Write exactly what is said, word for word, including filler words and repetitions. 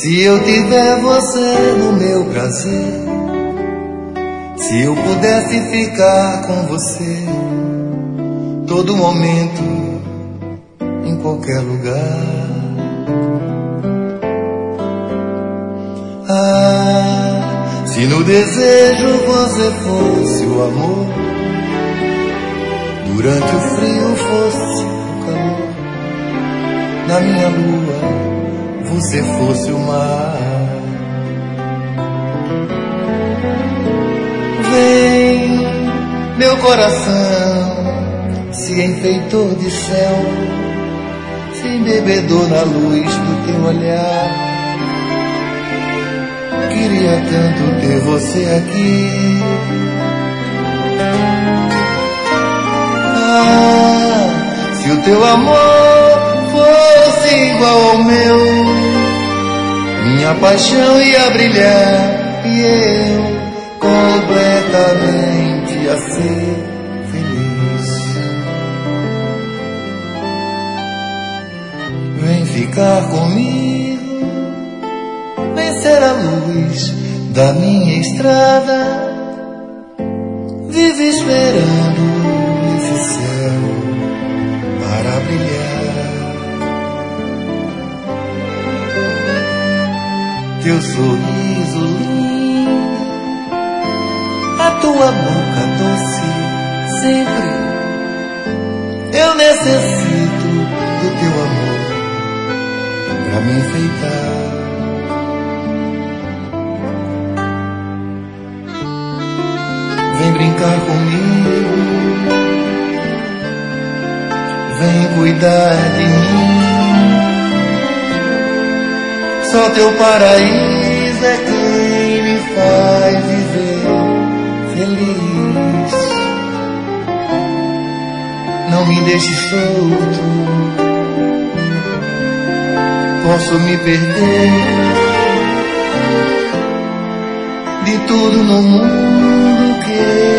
Se eu tiver você no meu prazer, se eu pudesse ficar com você todo momento, em qualquer lugar. Ah, se no desejo você fosse o amor, durante o frio fosse o calor, na minha lua você fosse o mar. Vem, meu coração se enfeitou de céu, se embebedou na luz do teu olhar. Queria tanto ter você aqui. Ah, se o teu amor fosse igual ao meu, minha paixão ia brilhar e eu completamente a ser feliz. Vem ficar comigo, vem ser a luz da minha estrada, vive esperando esse céu para brilhar. Teu sorriso lindo, a tua boca doce, sempre eu necessito do teu amor pra me enfeitar. Vem brincar comigo, vem cuidar de mim. Só teu paraíso é quem me faz viver feliz. Não me deixe solto, posso me perder de tudo no mundo que